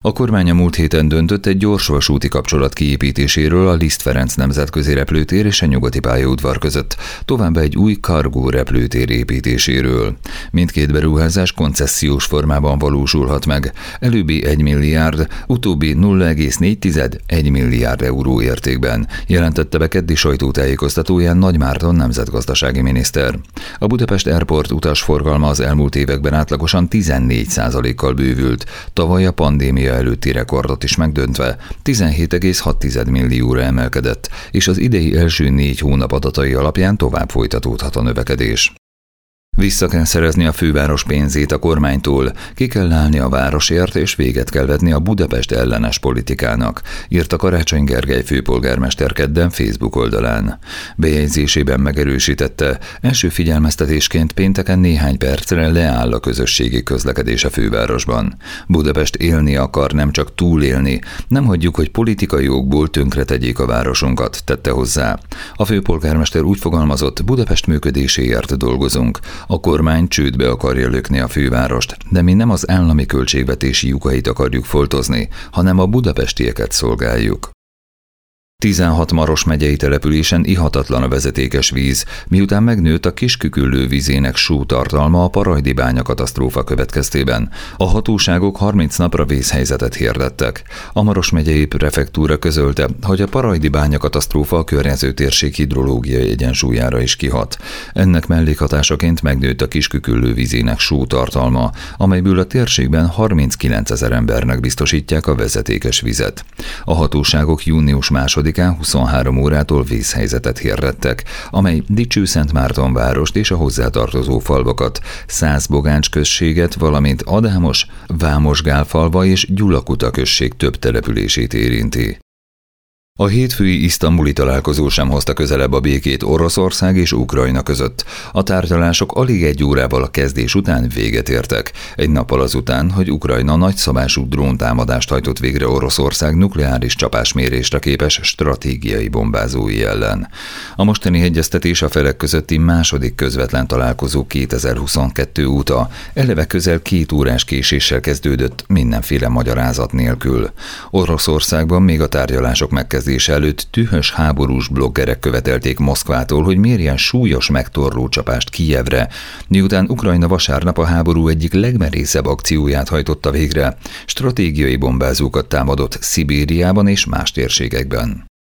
A kormány a múlt héten döntött egy gyorsvasúti kapcsolat kiépítéséről a Liszt Ferenc nemzetközi repülőtér és a nyugati pályaudvar között, továbbá egy új cargo repülőtér építéséről. Mindkét beruházás koncessziós formában valósulhat meg, előbbi 1 milliárd, utóbbi 0,4 milliárd euró értékben, jelentette be keddi sajtótájékoztatóján Nagy Márton nemzetgazdasági miniszter. A Budapest Airport utasforgalma az elmúlt években átlagosan 14%-kal bővült, tavaly a pandémia előtti rekordot is megdöntve 17,6 millióra emelkedett, és az idei első 4 hónap adatai alapján tovább folytatódhat a növekedés. Vissza kell szerezni a főváros pénzét a kormánytól, ki kell állni a városért és véget kell vetni a Budapest ellenes politikának, írta Karácsony Gergely főpolgármester kedden Facebook oldalán. Bejegyzésében megerősítette, első figyelmeztetésként pénteken néhány percre leáll a közösségi közlekedés a fővárosban. Budapest élni akar, nem csak túlélni, nem hagyjuk, hogy politikai okból tönkretegyék a városunkat, tette hozzá. A főpolgármester úgy fogalmazott, Budapest működéséért dolgozunk. A kormány csődbe akarja lökni a fővárost, de mi nem az állami költségvetési lyukait akarjuk foltozni, hanem a budapestieket szolgáljuk. 16 Maros megyei településen ihatatlan a vezetékes víz, miután megnőtt a Kisküküllő vízének sótartalma a Parajdi bánya katasztrófa következtében. A hatóságok 30 napra vészhelyzetet hirdettek. A Maros megyei prefektúra közölte, hogy a Parajdi bánya katasztrófa a környező térség hidrológiai egyensúlyára is kihat. Ennek mellékhatásaként megnőtt a Kisküküllő vízének sótartalma, amelyből a térségben 39 000 embernek biztosítják a vezetékes vizet. A hatóságok június 2-án 23 órától vészhelyzetet hirdettek, amely Dicsőszentmártonvárost és a hozzátartozó falvakat, Szászbogáncs községet, valamint Adámos, Vámosgálfalva és Gyulakuta község több települését érinti. A hétfői isztambuli találkozó sem hozta közelebb a békét Oroszország és Ukrajna között. A tárgyalások alig 1 órával a kezdés után véget értek, egy nappal azután, hogy Ukrajna nagyszabású dróntámadást hajtott végre Oroszország nukleáris csapásmérésre képes stratégiai bombázói ellen. A mostani egyeztetés a felek közötti második közvetlen találkozó 2022 óta, eleve közel 2 órás késéssel kezdődött, mindenféle magyarázat nélkül. Oroszországban még a tárgyalások megkezdése előtt dühös háborús bloggerek követelték Moszkvától, hogy mérjen súlyos megtorló csapást Kijevre, miután Ukrajna vasárnap a háború egyik legmerészebb akcióját hajtotta végre, stratégiai bombázókat támadott Szibériában és más térségekben.